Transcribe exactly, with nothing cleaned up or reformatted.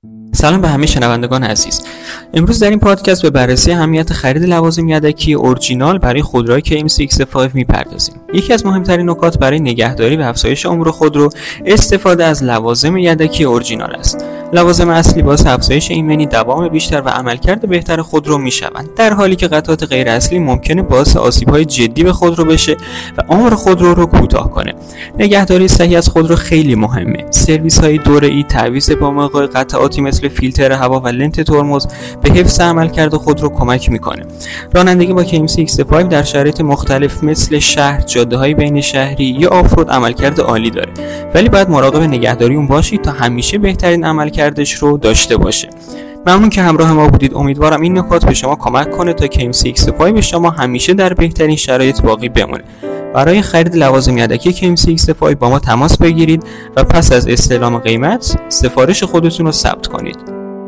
سلام به همه شنوندگان عزیز. امروز در این پادکست به بررسی اهمیت خرید لوازم یدکی اورجینال برای خودروهای کی ام سی ایکس پنج میپردازیم. یکی از مهمترین نکات برای نگهداری و افزایش عمر خودرو استفاده از لوازم یدکی اورجینال است. لوازم اصلی باعث افزایش ایمنی، دوام بیشتر و عملکرد بهتر خودرو میشوند، در حالی که قطعات غیر اصلی ممکنه باعث آسیب‌های جدی به خودرو بشه و عمر خودرو رو کوتاه کنه. نگهداری صحیح از خودرو خیلی مهمه. سرویس‌های دوره‌ای، تعویض با موقع قطعاتی مثل فیلتر هوا و لنت ترمز به حفظ عملکرد خودرو کمک میکنه. رانندگی با کی ام سی ایکس پنج در شرایط مختلف مثل شهر، جاده‌های بین شهری یا آفرود عملکرد عالی داره، ولی باید مراقب نگهداری اون باشید تا همیشه بهترین عملکردش رو داشته باشه. ممنون که همراه ما بودید. امیدوارم این نکات به شما کمک کنه تا کی ام سی ایکس پنج به شما همیشه در بهترین شرایط باقی بمونه. برای خرید لوازم یدکی کی ام سی ایکس پنج با ما تماس بگیرید و پس از استعلام قیمت سفارش خودتون رو ثبت کنید.